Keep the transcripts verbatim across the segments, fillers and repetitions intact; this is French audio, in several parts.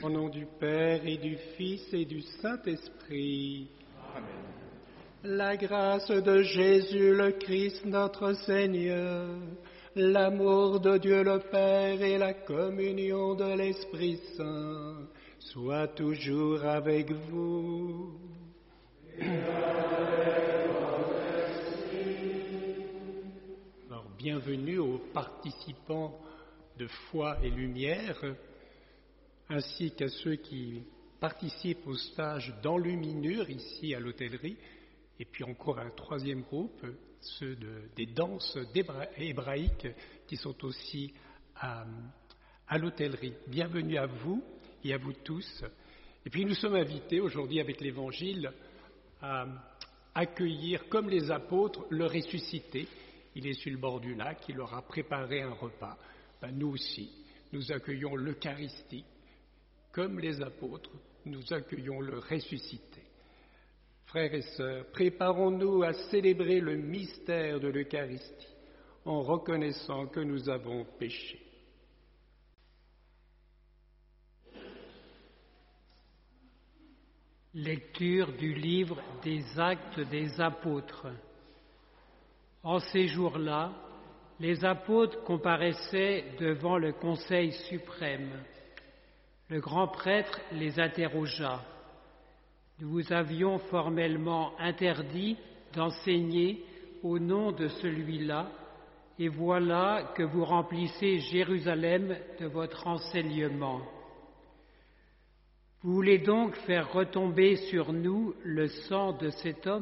Au nom du Père et du Fils et du Saint-Esprit. Amen. La grâce de Jésus le Christ notre Seigneur, l'amour de Dieu le Père et la communion de l'Esprit Saint soient toujours avec vous. Alors, bienvenue aux participants de Foi et Lumière, ainsi qu'à ceux qui participent au stage d'enluminure ici à l'hôtellerie, et puis encore un troisième groupe, ceux de, des danses hébraïques qui sont aussi à, à l'hôtellerie. Bienvenue à vous et à vous tous. Et puis nous sommes invités aujourd'hui avec l'Évangile à accueillir comme les apôtres le ressuscité. Il est sur le bord du lac, il leur a préparé un repas. Ben, nous aussi, nous accueillons l'Eucharistie. Comme les apôtres, nous accueillons le ressuscité. Frères et sœurs, préparons-nous à célébrer le mystère de l'Eucharistie en reconnaissant que nous avons péché. Lecture du livre des Actes des Apôtres. En ces jours-là, les apôtres comparaissaient devant le Conseil suprême. Le grand prêtre les interrogea. « Nous vous avions formellement interdit d'enseigner au nom de celui-là, et voilà que vous remplissez Jérusalem de votre enseignement. Vous voulez donc faire retomber sur nous le sang de cet homme ?»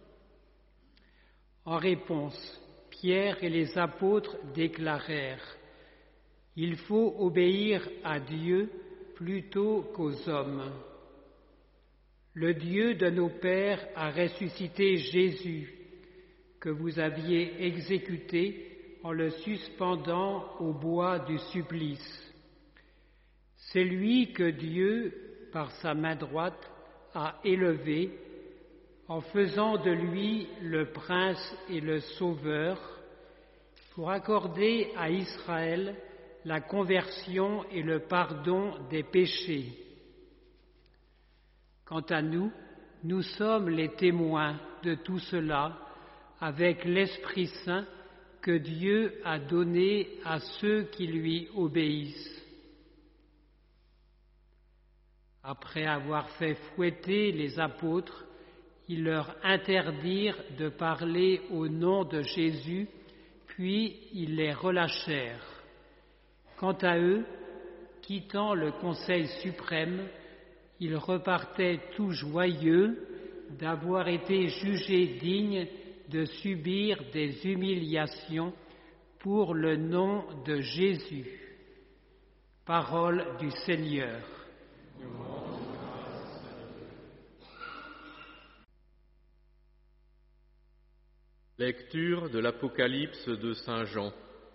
En réponse, Pierre et les apôtres déclarèrent « Il faut obéir à Dieu plutôt qu'aux hommes. Le Dieu de nos pères a ressuscité Jésus, que vous aviez exécuté en le suspendant au bois du supplice. C'est lui que Dieu, par sa main droite, a élevé, en faisant de lui le prince et le sauveur, pour accorder à Israël la conversion et le pardon des péchés. Quant à nous, nous sommes les témoins de tout cela avec l'Esprit Saint que Dieu a donné à ceux qui lui obéissent. » Après avoir fait fouetter les apôtres, ils leur interdirent de parler au nom de Jésus, puis ils les relâchèrent. Quant à eux, quittant le Conseil suprême, ils repartaient tout joyeux d'avoir été jugés dignes de subir des humiliations pour le nom de Jésus. Parole du Seigneur. Lecture de l'Apocalypse de Saint Jean.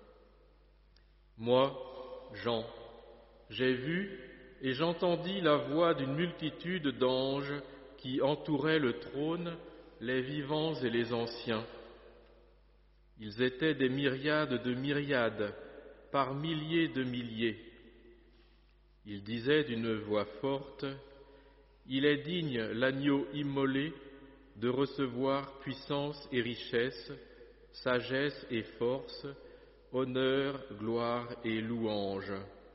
Moi, Jean, j'ai vu et j'entendis la voix d'une multitude d'anges qui entouraient le trône, les vivants et les anciens. Ils étaient des myriades de myriades, par milliers de milliers. Ils disaient d'une voix forte, « Il est digne, l'agneau immolé, de recevoir puissance et richesse, sagesse et force, honneur, gloire et louange. »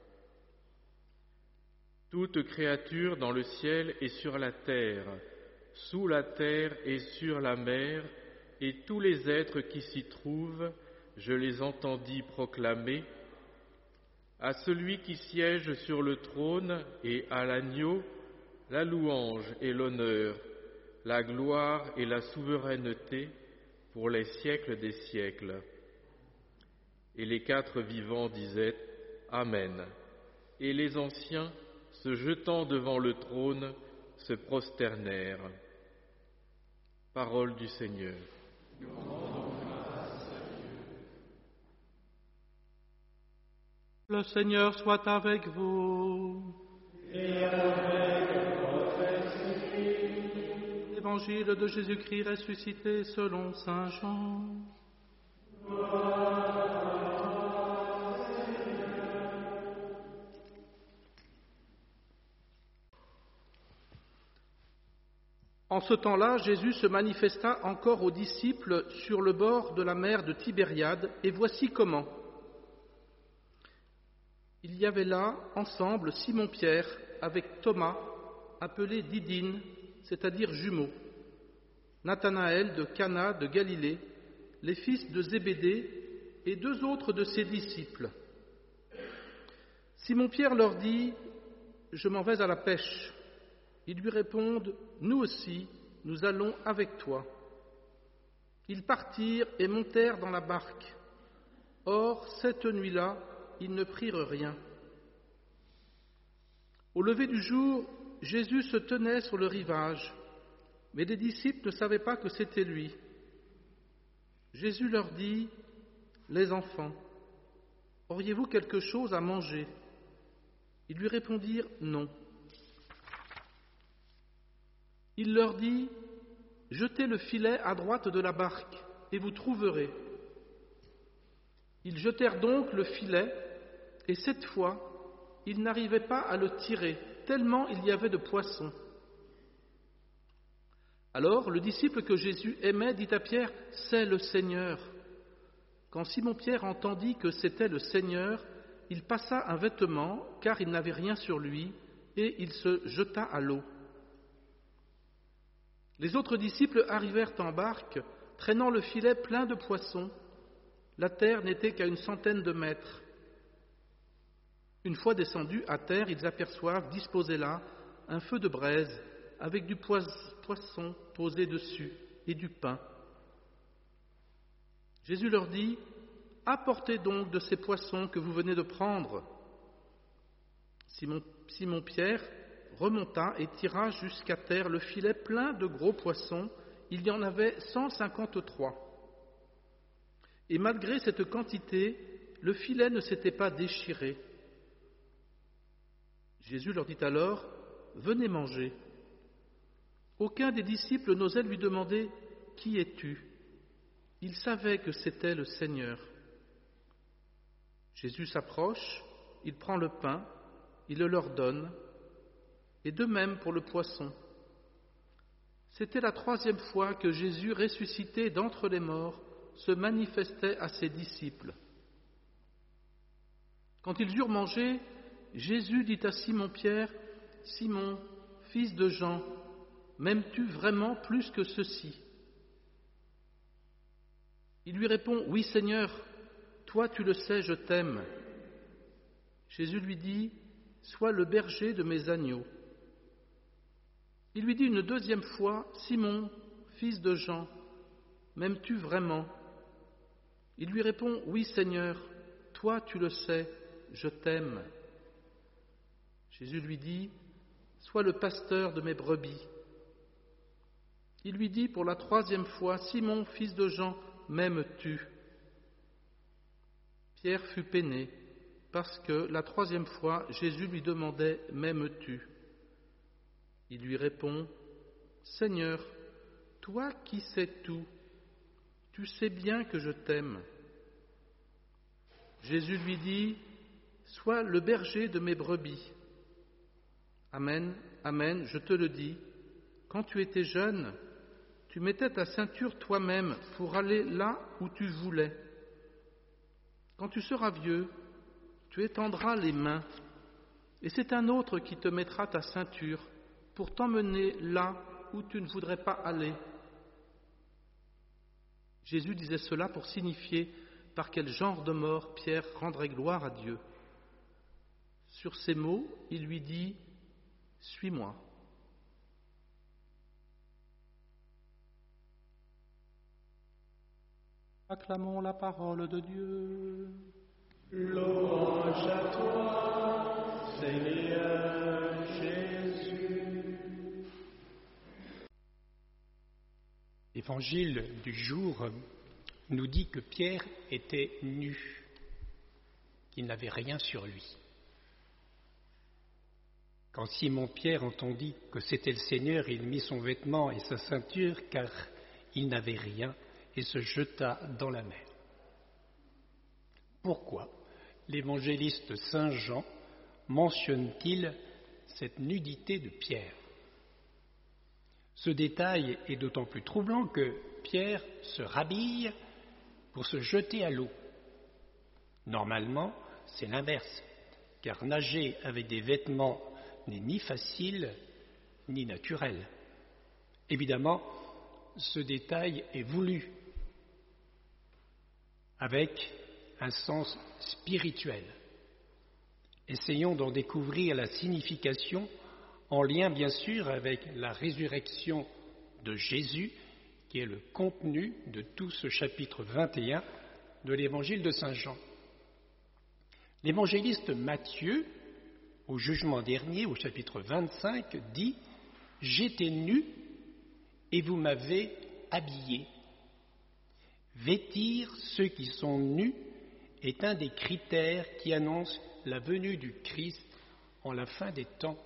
Toute créature dans le ciel et sur la terre, sous la terre et sur la mer, et tous les êtres qui s'y trouvent, je les entendis proclamer, à celui qui siège sur le trône et à l'agneau, la louange et l'honneur, la gloire et la souveraineté pour les siècles des siècles. Et les quatre vivants disaient « Amen ». Et les anciens, se jetant devant le trône, se prosternèrent. Parole du Seigneur. Le Seigneur soit avec vous. Et avec votre esprit. Évangile de Jésus-Christ ressuscité selon saint Jean. En ce temps-là, Jésus se manifesta encore aux disciples sur le bord de la mer de Tibériade, et voici comment. Il y avait là, ensemble, Simon-Pierre avec Thomas, appelé Didyme, c'est-à-dire jumeau, Nathanaël de Cana de Galilée, les fils de Zébédée et deux autres de ses disciples. Simon-Pierre leur dit « Je m'en vais à la pêche ». Ils lui répondent « Nous aussi, nous allons avec toi ». Ils partirent et montèrent dans la barque. Or, cette nuit-là, ils ne prirent rien. Au lever du jour, Jésus se tenait sur le rivage, mais les disciples ne savaient pas que c'était lui. Jésus leur dit « Les enfants, auriez-vous quelque chose à manger ?» Ils lui répondirent « Non ». Il leur dit « Jetez le filet à droite de la barque, et vous trouverez. » Ils jetèrent donc le filet, et cette fois, ils n'arrivaient pas à le tirer, tellement il y avait de poissons. Alors le disciple que Jésus aimait dit à Pierre « C'est le Seigneur ». Quand Simon-Pierre entendit que c'était le Seigneur, il passa un vêtement, car il n'avait rien sur lui, et il se jeta à l'eau. Les autres disciples arrivèrent en barque, traînant le filet plein de poissons. La terre n'était qu'à une centaine de mètres. Une fois descendus à terre, ils aperçoivent, disposé là, un feu de braise, avec du poisson posé dessus et du pain. Jésus leur dit « Apportez donc de ces poissons que vous venez de prendre. » Simon, Simon-Pierre remonta et tira jusqu'à terre le filet plein de gros poissons. Il y en avait cent cinquante-trois. Et malgré cette quantité, le filet ne s'était pas déchiré. Jésus leur dit alors « Venez manger ». Aucun des disciples n'osait lui demander « Qui es-tu » Il savait que c'était le Seigneur. Jésus s'approche, il prend le pain, il le leur donne, et de même pour le poisson. C'était la troisième fois que Jésus, ressuscité d'entre les morts, se manifestait à ses disciples. Quand ils eurent mangé, Jésus dit à Simon-Pierre, « Simon, fils de Jean, m'aimes-tu vraiment plus que ceci ?» Il lui répond, « Oui Seigneur, toi tu le sais, je t'aime. » Jésus lui dit, « Sois le berger de mes agneaux. » Il lui dit une deuxième fois, « Simon, fils de Jean, m'aimes-tu vraiment ?» Il lui répond, « Oui Seigneur, toi tu le sais, je t'aime. » Jésus lui dit, « Sois le pasteur de mes brebis. » Il lui dit pour la troisième fois, « Simon, fils de Jean, m'aimes-tu » Pierre fut peiné, parce que la troisième fois, Jésus lui demandait « M'aimes-tu » Il lui répond « Seigneur, toi qui sais tout, tu sais bien que je t'aime. » Jésus lui dit « Sois le berger de mes brebis. » Amen, amen, je te le dis, quand tu étais jeune, tu mettais ta ceinture toi-même pour aller là où tu voulais. Quand tu seras vieux, tu étendras les mains, et c'est un autre qui te mettra ta ceinture pour t'emmener là où tu ne voudrais pas aller. Jésus disait cela pour signifier par quel genre de mort Pierre rendrait gloire à Dieu. Sur ces mots, il lui dit « Suis-moi ». Acclamons la parole de Dieu. Louange à toi, Seigneur Jésus. L'évangile du jour nous dit que Pierre était nu, qu'il n'avait rien sur lui. Quand Simon-Pierre entendit que c'était le Seigneur, il mit son vêtement et sa ceinture, car il n'avait rien, et se jeta dans la mer. Pourquoi l'évangéliste Saint Jean mentionne-t-il cette nudité de Pierre ? Ce détail est d'autant plus troublant que Pierre se rhabille pour se jeter à l'eau. Normalement, c'est l'inverse, car nager avec des vêtements n'est ni facile ni naturel. Évidemment, ce détail est voulu, avec un sens spirituel. Essayons d'en découvrir la signification en lien bien sûr avec la résurrection de Jésus, qui est le contenu de tout ce chapitre vingt et un de l'évangile de Saint Jean. L'évangéliste Matthieu, au jugement dernier, au chapitre vingt-cinq, dit « J'étais nu et vous m'avez habillé ». Vêtir ceux qui sont nus est un des critères qui annoncent la venue du Christ en la fin des temps.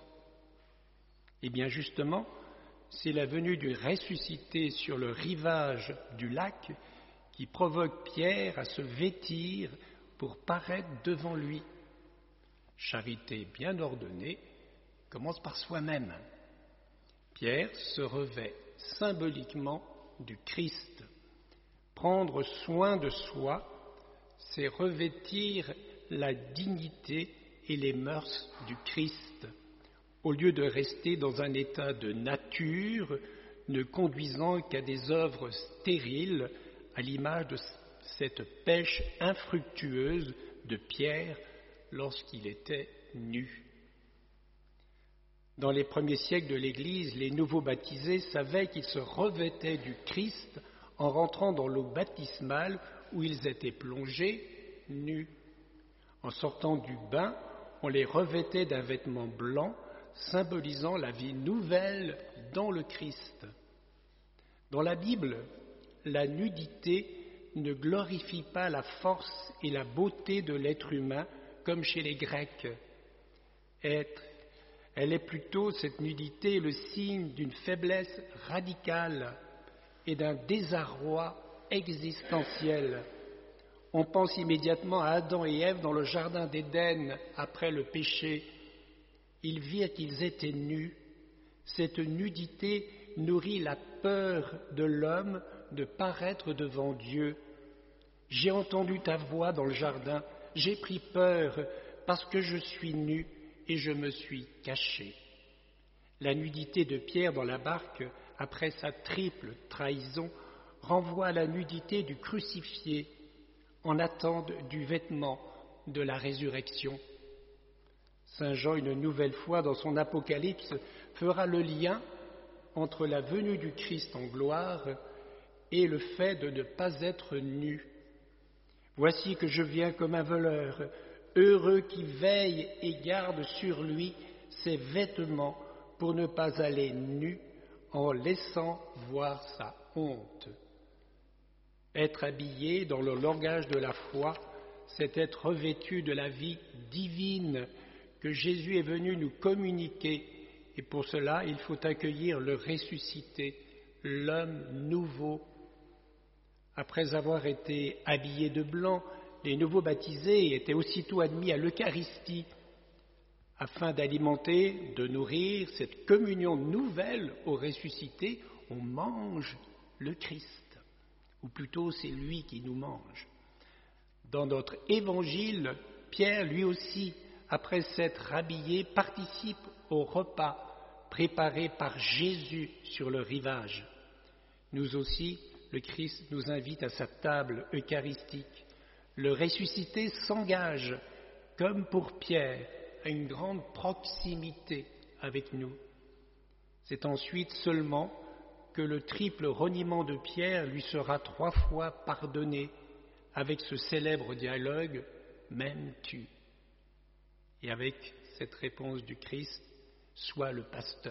Et bien justement, c'est la venue du ressuscité sur le rivage du lac qui provoque Pierre à se vêtir pour paraître devant lui. Charité bien ordonnée commence par soi-même. Pierre se revêt symboliquement du Christ. Prendre soin de soi, c'est revêtir la dignité et les mœurs du Christ, au lieu de rester dans un état de nature, ne conduisant qu'à des œuvres stériles, à l'image de cette pêche infructueuse de Pierre lorsqu'il était nu. Dans les premiers siècles de l'Église, les nouveaux baptisés savaient qu'ils se revêtaient du Christ en rentrant dans l'eau baptismale où ils étaient plongés nus. En sortant du bain, on les revêtait d'un vêtement blanc symbolisant la vie nouvelle dans le Christ. Dans la Bible, la nudité ne glorifie pas la force et la beauté de l'être humain comme chez les Grecs. Être, elle est plutôt, cette nudité, le signe d'une faiblesse radicale et d'un désarroi existentiel. On pense immédiatement à Adam et Ève dans le jardin d'Éden après le péché. Ils virent qu'ils étaient nus. Cette nudité nourrit la peur de l'homme de paraître devant Dieu. J'ai entendu ta voix dans le jardin, j'ai pris peur parce que je suis nu et je me suis caché. La nudité de Pierre dans la barque, après sa triple trahison, renvoie à la nudité du crucifié en attente du vêtement de la résurrection. Saint Jean, une nouvelle fois dans son Apocalypse, fera le lien entre la venue du Christ en gloire et le fait de ne pas être nu. Voici que je viens comme un voleur, heureux qui veille et garde sur lui ses vêtements pour ne pas aller nu en laissant voir sa honte. Être habillé dans le langage de la foi, c'est être revêtu de la vie divine que Jésus est venu nous communiquer, et pour cela il faut accueillir le ressuscité, l'homme nouveau. Après avoir été habillés de blanc, les nouveaux baptisés étaient aussitôt admis à l'Eucharistie, afin d'alimenter, de nourrir cette communion nouvelle au ressuscité. On mange le Christ, ou plutôt c'est lui qui nous mange. Dans notre évangile, Pierre, lui aussi, après s'être habillé, participe au repas préparé par Jésus sur le rivage. Nous aussi, le Christ nous invite à sa table eucharistique. Le ressuscité s'engage, comme pour Pierre, à une grande proximité avec nous. C'est ensuite seulement que le triple reniement de Pierre lui sera trois fois pardonné, avec ce célèbre dialogue « M'aimes-tu » et avec cette réponse du Christ « Sois le pasteur ».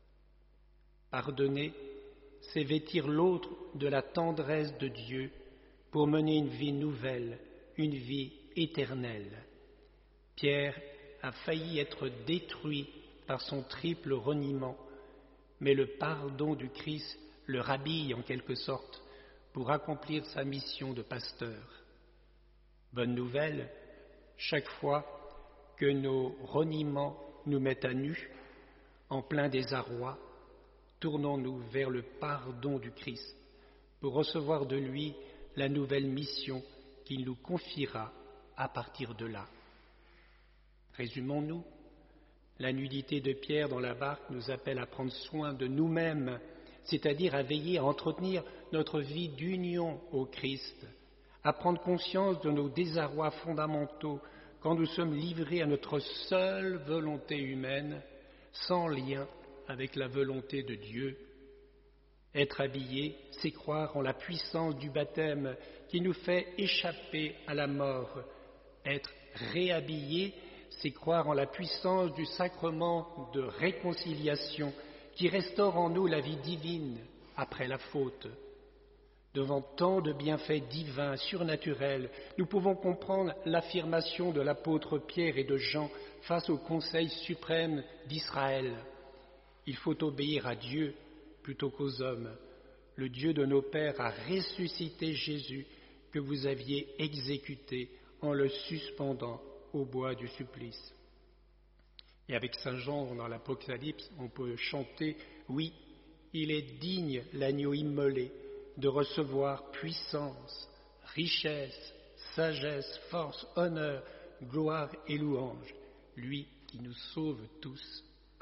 Pardonner, c'est vêtir l'autre de la tendresse de Dieu pour mener une vie nouvelle, une vie éternelle. Pierre a failli être détruit par son triple reniement, mais le pardon du Christ le rhabille en quelque sorte pour accomplir sa mission de pasteur. Bonne nouvelle, chaque fois que nos reniements nous mettent à nu, en plein désarroi, tournons-nous vers le pardon du Christ pour recevoir de lui la nouvelle mission qu'il nous confiera à partir de là. Résumons-nous, la nudité de Pierre dans la barque nous appelle à prendre soin de nous-mêmes, c'est-à-dire à veiller à entretenir notre vie d'union au Christ, à prendre conscience de nos désarrois fondamentaux quand nous sommes livrés à notre seule volonté humaine, sans lien avec la volonté de Dieu. Être habillé, c'est croire en la puissance du baptême qui nous fait échapper à la mort. Être réhabillé, c'est croire en la puissance du sacrement de réconciliation qui restaure en nous la vie divine après la faute. Devant tant de bienfaits divins, surnaturels, nous pouvons comprendre l'affirmation de l'apôtre Pierre et de Jean face au Conseil suprême d'Israël. Il faut obéir à Dieu plutôt qu'aux hommes. Le Dieu de nos pères a ressuscité Jésus que vous aviez exécuté en le suspendant au bois du supplice. Et avec Saint Jean dans l'Apocalypse, on peut chanter « Oui, il est digne, l'agneau immolé, de recevoir puissance, richesse, sagesse, force, honneur, gloire et louange, lui qui nous sauve tous. Amen. »